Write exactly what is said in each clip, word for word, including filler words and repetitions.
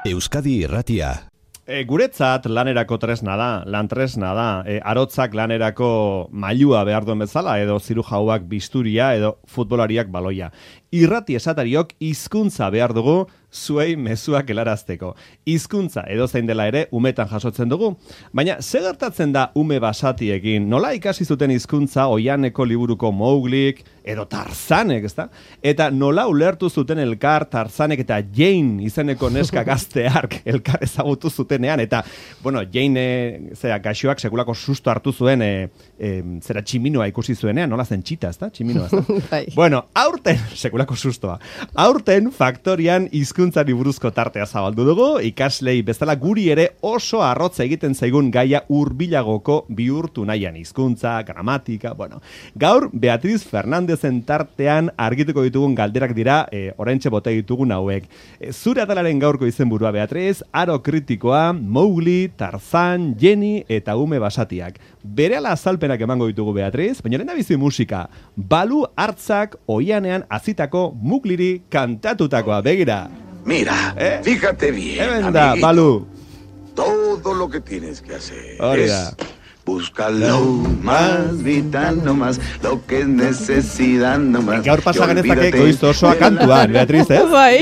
Euskadi Irratia. E, guretzat lanerako tresna da, lan tresna da, e, arotzak lanerako mailua behar duen bezala, edo zirujauak bisturia, edo futbolariak baloia. Irrati esatariok hizkuntza behar dugu zuei mezuak helarazteko. Hizkuntza edo zein dela ere umetan jasotzen dugu, baina ze gertatzen da ume basatiekin? Nola ikasi zuten hizkuntza Oianeko liburuko Mowglik edo Tarzanek, ezta? Eta nola ulertu zuten elkar Tarzanek eta Jane izeneko neska gazteark elkar ezagutu zutenean, eta bueno, Jane e, zera gaixoak sekulako susto hartu zuen e, e, zera tximinoa ikusi zuenean, nola zen txita, ezta? Tximinoa, ezta? Bueno, aurten sekulako sustoa. Aurten faktorian hizkuntzari buruzko tartea zabaldu dugu, ikaslei bezala guri ere oso arrotza egiten zaigun gaia hurbilagoko bihurtu nahian hizkuntza, gramatika, bueno. Gaur Beatriz Fernandezen tartean argituko ditugun galderak dira, e, oraintxe bote ditugun hauek. E, zure atalaren gaurko izenburua Beatriz, aro kritikoa, Mowgli, Tarzan, Jenny eta ume basatiak. Berehala azalpenak emango ditugu Beatriz, baina lehen bizi musika. Balu hartzak oianean azitako Mowgliri kantatutakoa, begira. Mira, eh? Fíjate bien, Hemen da, amiguito. Balu. Todo lo que tienes que hacer Oiga. es buscar lo más vital, no más, lo que es necesidad, no más. Gaur pasa genezake Olvídate goiz osoa de kantuan, Beatriz, ez? Bai.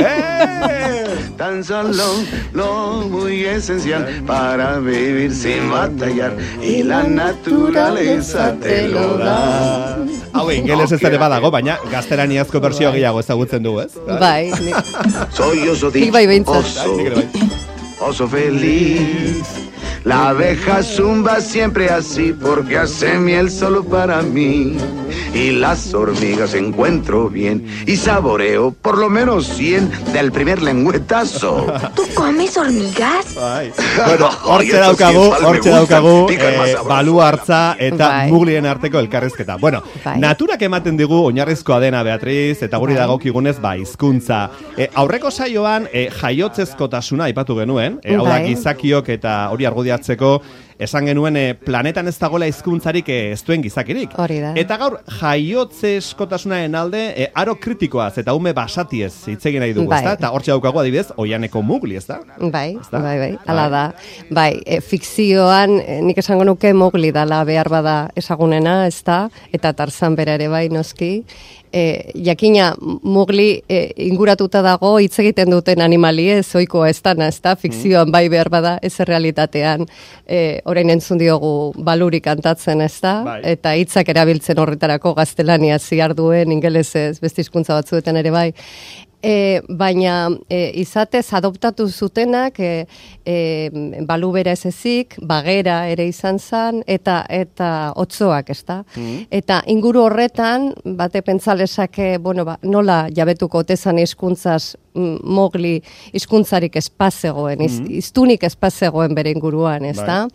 Tan solo lo muy esencial para vivir sin batallar y la naturaleza te lo da. Hau ingeles ez ere badago, baina gazteraniazko bertsio gehiago ezagutzen dugu, ez? Bai, Soy oso nik bai behintzat. oso, Nik ere bai. oso feliz. La abeja zumba siempre así porque hace miel solo para mí. Y las hormigas encuentro bien y saboreo por lo menos cien del primer lengüetazo. ¿Tú comes hormigas? Bai. Bueno, hortxe Ay, esto sí daukagu, es mal, me hortxe gusta. daukagu Pican más eh, sabroso. balu hartza eta Bai. Mowglien arteko elkarrezketa. Bueno, Bai. naturak ematen digu oinarrizkoa dena Beatriz, eta guri Bai. dagokigunez ba hizkuntza. Eh, aurreko saioan eh, jaiotzezkotasuna aipatu genuen, eh, hau da Bai. gizakiok eta hori argudiatzeko esan genuen eh, planetan ez dagoela hizkuntzarik eh, ez duen gizakirik. Hori da. Eta gaur jaiotzezkotasunaren alde eh, aro kritikoaz eta ume basatiez hitz egin nahi dugu, Bai. ezta? Eta hortxe daukagu adibidez Oianeko Mowgli, ezta? Bai, Ezta? bai, bai, hala da. Bai, e, fikzioan e, nik esango nuke Mowgli dala behar bada ezagunena, ezta? Eta Tarzan bera ere bai, noski. E, jakina, Mowgli e, inguratuta dago hitz egiten duten animali ez, ohikoa ez dana, ezta? Fikzioan bai behar bada, ez errealitatean. E, orain entzun diogu Baluri kantatzen, ezta? Bai. Eta hitzak erabiltzen horretarako gaztelania ziar duen, ingelesez, beste hizkuntza batzuetan ere bai. E, baina e, izatez adoptatu zutenak e, e, balu bera ez ezik, bagera ere izan zan, eta eta otzoak, ezta? Eta inguru horretan, bate pentsalesak, bueno, ba, nola jabetuko otezan hizkuntzaz mm, Mowgli hizkuntzarik espazegoen, iz, iztunik espazegoen bere inguruan, ezta?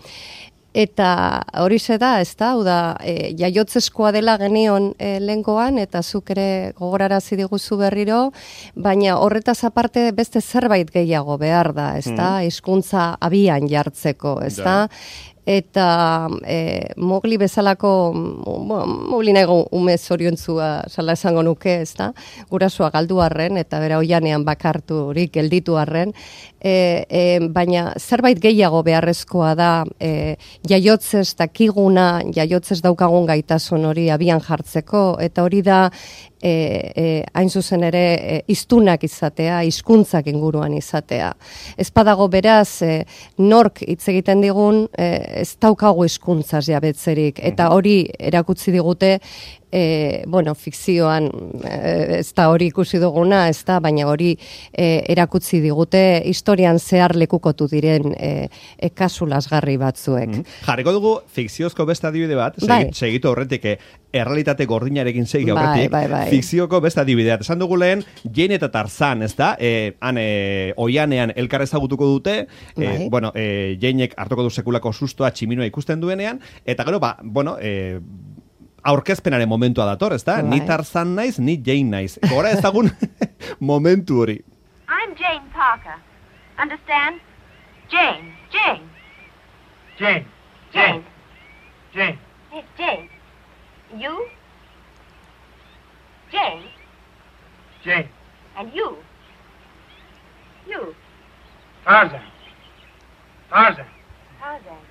Eta horixe da, ezta? Hau da, e, jaiotzeskoa dela genion e, lehengoan, eta zuk ere gogorarazi diguzu berriro, baina horretaz aparte beste zerbait gehiago behar da, ezta? Hizkuntza abian jartzeko, ezta? Eta e, Mowgli bezalako, bueno, Mowgli nago ume zoriontzua sala esango nuke, ezta? Gurasua galdu arren, eta bera oianean bakarturik gelditu arren, e, e, baina zerbait gehiago beharrezkoa da e, jaiotzez dakiguna, jaiotzez daukagun gaitasun hori abian jartzeko, eta hori da E, e, hain zuzen ere e, hiztunak izatea, hizkuntzak inguruan izatea. Ez badago beraz, e, nork hitz egiten digun, e, ez daukagu hizkuntzaz jabetzerik, eta hori erakutsi digute, e, bueno, fikzioan e, ez da hori ikusi duguna, ez da, baina hori e, erakutsi digute historian zehar lekukotu diren e, e, kasu lasgarri batzuek. Mm. Jarriko dugu fikziozko beste adibide bat, Bai. segi, segitu horretik, eh, errealitate gordinarekin segi Bai, horretik, bai, bai. fikzioko beste adibideat. Esan dugu lehen, Jane eta Tarzan, ez da? E, han e, oianean elkar ezagutuko dute, e, Bai. bueno, e, Janek hartuko du sekulako sustoa tximinoa ikusten duenean, eta gero, ba, bueno, e, aurkezpenaren momentua dator, ez da? Bai. Ni Tarzan naiz, ni Jane naiz. Gora ezagun momentu hori. I'm Jane Parker. Understand? Jane. Jane. Jane. Jane. Jane. Yes, Jane. You? Jane. Jane. And you? You. Tarzan. Tarzan. Tarzan.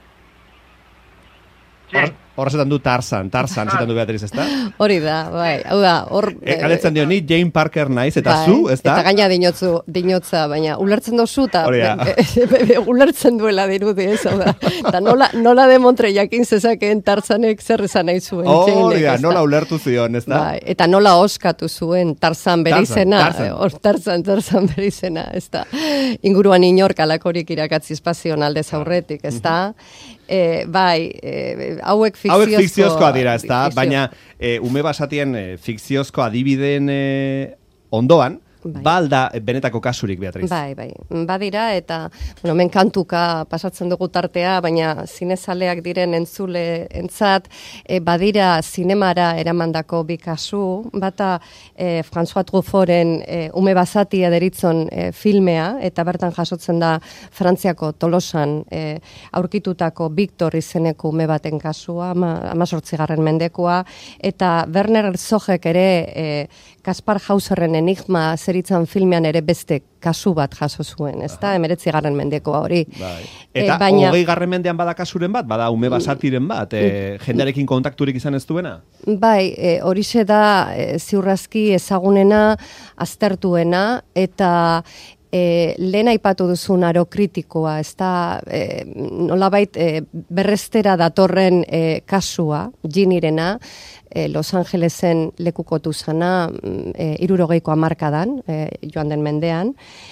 Jane. Hor esaten du Tarzan, Tarzan esaten du Beatriz, ezta? Hori da, bai, hau da, hor... E, Galetzen dio, ni Jane Parker naiz, eta bai, zu, ezta? Eta gaina dinotzu, dinotza, baina ulertzen dozu, eta Hori da. ulertzen duela dirudi ez, hau da. Eta nola, nola de Montre jakin zezakeen Tarzanek zer esan nahi zuen. Hori Janek, da, ezta? nola ulertu zion, ezta? Bai, eta nola oskatu zuen Tarzan bere Tarzan, izena, Tarzan. hor Tarzan, Tarzan bere izena, ez da. Inguruan inork alakorik irakatzi espazioan aldez aurretik, ez da. E, bai, e, hauek fikziozko... Hauek fikziozkoa dira, ezta? fikzio- Baina e, ume basatien e, fikziozko adibideen e, ondoan, Bai. ba alda benetako kasurik, Beatriz? Bai, bai, badira, eta, bueno, men kantuka pasatzen dugu tartea, baina zinezaleak diren entzule entzat, e, badira zinemara eramandako bi kasu, bata e, François Truffauten e, ume basatia deritzon e, filmea, eta bertan jasotzen da Frantziako Tolosan e, aurkitutako Victor izeneko ume baten kasua, ama, amazortzigarren mendekoa, eta Werner Herzogek ere e, Kaspar Hauserren Enigma zeritzan filmean ere beste kasu bat jaso zuen, ezta? Emeretzigarren mendekoa hori. Bai. E, Eta baina- hogei garren mendean bada kasuren bat, bada ume basatiren bat, e, jendearekin kontakturik izan ez duena? Bai, e, horixe da e, ziurrazki ezagunena, aztertuena, eta e, lehen aipatu duzun aro kritikoa, ez da e, nolabait e, berrestera datorren e, kasua, Ginirena, e, Los Angelesen lekukotu zana, e, irurogeiko hamarkadan, e, joan den mendean,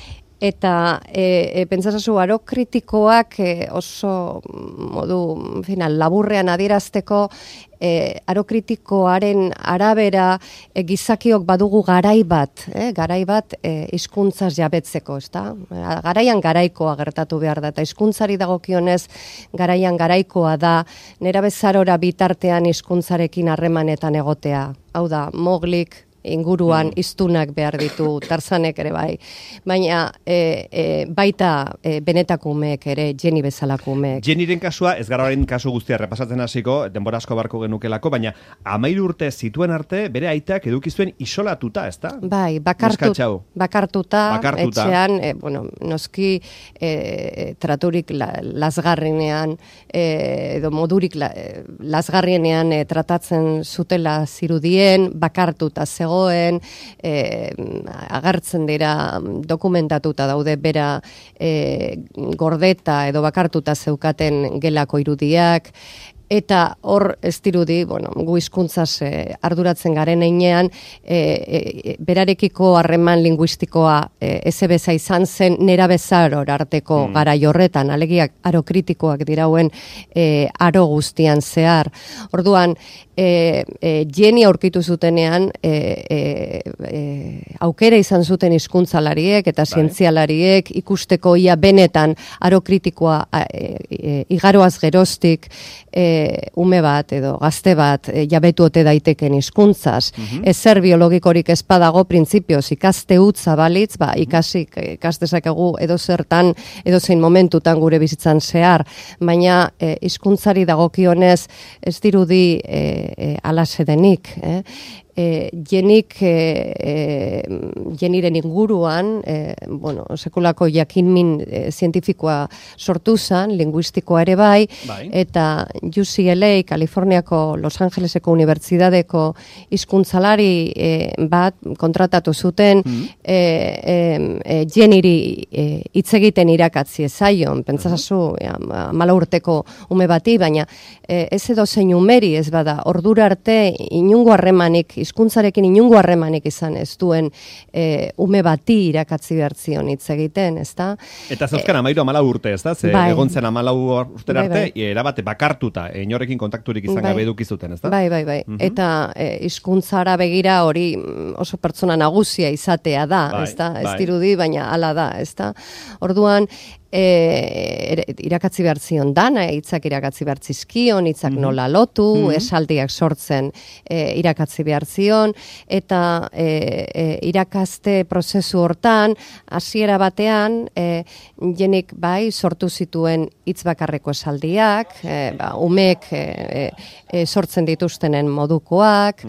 eta e, e, pentsasazu aro kritikoak e, oso modu final, laburrean adierazteko e, aro kritikoaren arabera e, gizakiok badugu garai bat, eh, garai bat e, hizkuntzaz jabetzeko, ezta? Garaian garaikoa gertatu behar da, eta hizkuntzari dagokionez garaian garaikoa da nerabezarora bitartean hizkuntzarekin harremanetan egotea. Hau da, Moglik inguruan hiztunak behar ditu, Tarzanek ere bai. Baina e, e, baita e, benetako umeek ere, Jenny bezalako umeek. Jennyren kasua, ez gara horrein kasu guztia repasatzen hasiko, denbora asko barko genukelako, baina amairu urte zituen arte, bere aitak eduki zuen isolatuta, ezta? Bai, bakartu, Neskatxau. bakartuta, Bakartuta. etxean, e, bueno, noski e, traturik la, lasgarrinean, e, edo modurik la, e, lasgarrienean e, tratatzen zutela zirudien, bakartuta zegoen, e, agertzen dira dokumentatuta daude bera e, gordeta edo bakartuta zeukaten gelako irudiak, eta hor ez dirudi, bueno, gu hizkuntzaz eh, arduratzen garen einean, e, e, berarekiko harreman linguistikoa e, ezebeza izan zen nera bezaror arteko mm. garai horretan, alegiak aro kritikoak dirauen e, aro guztian zehar. Orduan, e, e, Jenny aurkitu zutenean e, e, e, aukera izan zuten hizkuntzalariek eta zientzialariek ikusteko ia benetan aro kritikoa e, e, igaroaz geroztik e, ume bat edo gazte bat e, jabetu ote daiteken hizkuntzaz. Mm-hmm. Ezer biologikorik ez badago printzipioz ikaste utza balitz, ba, ikasik ikastezakegu edo zertan, edo zein momentutan gure bizitzan zehar, baina e, hizkuntzari dagokionez ez dirudi e, e, alase denik, eh? E, jenik e, e, jeniren inguruan e, bueno, sekulako jakinmin e, zientifikoa sortu zen, linguistikoa ere bai, bai. eta U C L A, Kaliforniako Los Angeleseko Unibertsitateko hizkuntzalari e, bat kontratatu zuten mm. e, e, e, jeniri hitz egiten irakatzi ezaion, pentsasazu hamala urteko ume bati, baina e, ez edo zein umeri ez bada, ordura arte inungo harremanik hizkuntzarekin inungo harremanik izan ez duen e, ume bati irakatzi behartzion hitz egiten, ezta? Eta zeuzkan amairu amalau urte, ezta? Ze bai. egon zen amalau urtera Bai, arte, erabate bakartuta, inorekin kontakturik izan Bai. gabe eduki zuten, ezta? Bai, bai, bai. Mhm. Eta e, hizkuntzara begira hori mm, oso pertsona nagusia izatea da, Bai, ezta? Ez bai. dirudi, baina hala da, ezta? Orduan, e, irakatzi behar zion dana, hitzak irakatzi behar zizkion, hitzak Mhm. nola lotu, Mhm. esaldiak sortzen e, irakatzi behar zion, eta e, e, irakazte prozesu hortan, hasiera batean, e, jenik bai sortu zituen hitz bakarreko esaldiak, e, ba, umek e, e, sortzen dituztenen modukoak,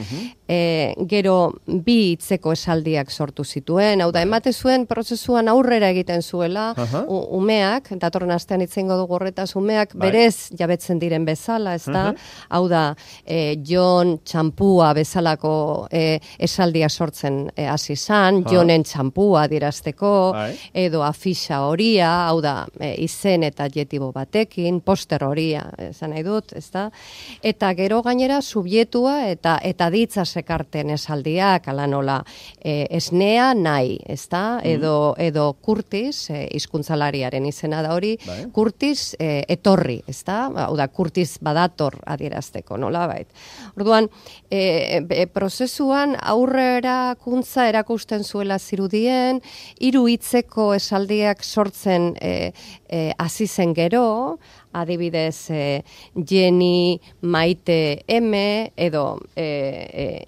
e, gero bi hitzeko esaldiak sortu zituen, hau da, emate zuen prozesuan aurrera egiten zuela, Aha. u- umeak, datorren astean itzengo dugu horretaz, umeak Bai. berez jabetzen diren bezala, ez da? Mhm. Hau da, e, Jon txampua bezalako e, esaldia sortzen e, hasi zan, Ah. Jonen txampua dirazteko, Bai. edo afixa horia, hau da, e, izen eta adjetibo batekin, poster horia, esan nahi dut, ez da? Eta gero gainera subjetua eta eta ditza sekarten esaldiak, ala nola, e, esnea nahi, ez da? Edo, edo Curtis, e, hizkuntzalariaren izena da hori, Bai. Curtis e, etorri, ez da? Hau da, Curtis badator adierazteko, nola bait. Orduan, e, e, prozesuan aurrerakuntza erakusten zuela zirudien, hiru hitzeko esaldiak sortzen e, e, hasi zen gero, adibidez, e, Jenny, Maite, M, edo e, e,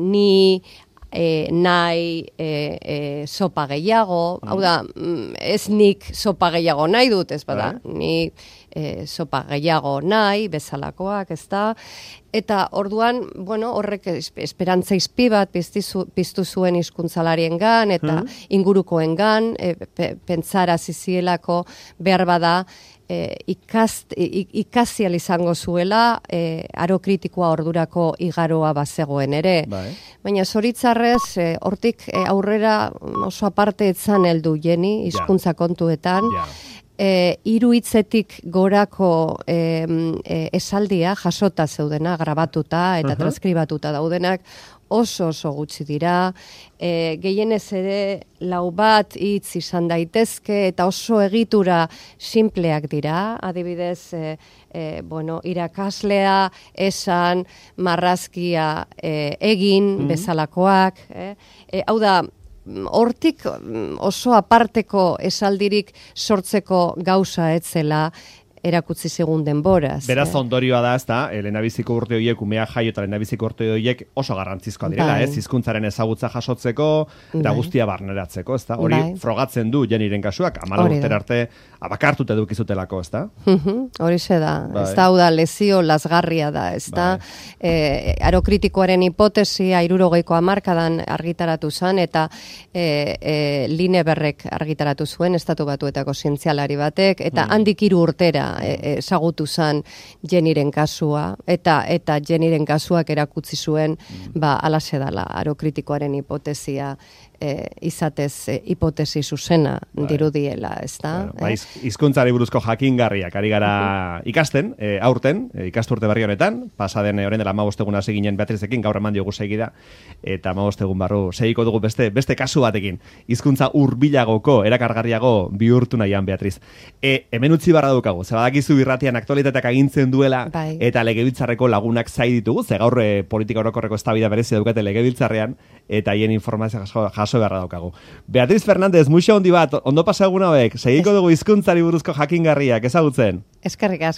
ni, e, nahi, e, e, sopa gehiago, hau da, mm, ez nik sopa gehiago nahi dut, ez bada, ni e, sopa gehiago nahi, bezalakoak, ez da, eta orduan, bueno, horrek es- esperantza izpi bat piztizu, piztu zuen hizkuntzalarien eta ingurukoengan, e, pe, pentsara zizielako behar bada, e, ikast, i- ikasi ahal izango zuela, e, aro kritikoa ordurako igaroa bazegoen ere. Bai. Baina zoritzarrez, e, hortik e, aurrera oso aparte etzan heldu Jeni, hizkuntza kontuetan. Ja. E, hiru hitzetik gorako e, e, esaldia jasota zeudena, grabatuta eta Aha. transkribatuta daudenak oso oso gutxi dira, e, gehienez ere lau bat hitz izan daitezke eta oso egitura simpleak dira, adibidez, e, e, bueno, irakaslea esan, marrazkia e, egin bezalakoak, eh? E, hau da, hortik mm, oso aparteko esaldirik sortzeko gauza etzela erakutsi zigun denboraz. Beraz eh? ondorioa da, ezta, eh, lehendabiziko urte horiek, umea jaio eta lehendabiziko urte horiek oso garrantzizkoa direla, Bai. ez? Hizkuntzaren ezagutza jasotzeko eta Bai. guztia barneratzeko, ezta? Hori Bai. frogatzen du Jeniren kasuak, hamalau Hori da. urtera arte abakartuta edukizutelako, ezta? Mhm, Horixe da, Bai. ez da, hau da, lezio lasgarria da, ez da, e, arokritikoaren hipotesia hirurogeiko hamarkadan argitaratu zen, eta e, e, Lineberrek argitaratu zuen, estatu batuetako zientzialari batek, eta handik hiru urtera e, ezagutu zen Jeniren kasua, eta eta Jeniren kasuak erakutsi zuen, ba, alaxe dala, arokritikoaren hipotesia e, izatez e, hipotesi zuzena dirudiela, ez da? Bueno, ba, iz- hizkuntzari buruzko jakingarriak ari gara ikasten, e, aurten, e, ikasturte berri honetan, pasaden e, orain dela hamabost egun hasi ginen Beatrizekin, gaur eman diogu segida, eta hamabost egun barru segiko dugu beste beste kasu batekin, hizkuntza hurbilagoko, erakargarriago bihurtu nahian Beatriz. E, hemen utzi barra daukagu, ze badakizu irratian aktualitateak agintzen duela, Bai. eta legebiltzarreko lagunak zai ditugu, ze gaur e, politika orokorreko eztabaida berezi daukate legebiltzarrean, eta hien informazioa jaso, jaso beharra daukagu. Beatriz Fernandez, muxo handi bat, ondo pasa egun hauek, segiko dugu hizkuntzari buruzko jakingarriak ezagutzen. Eskerrik asko.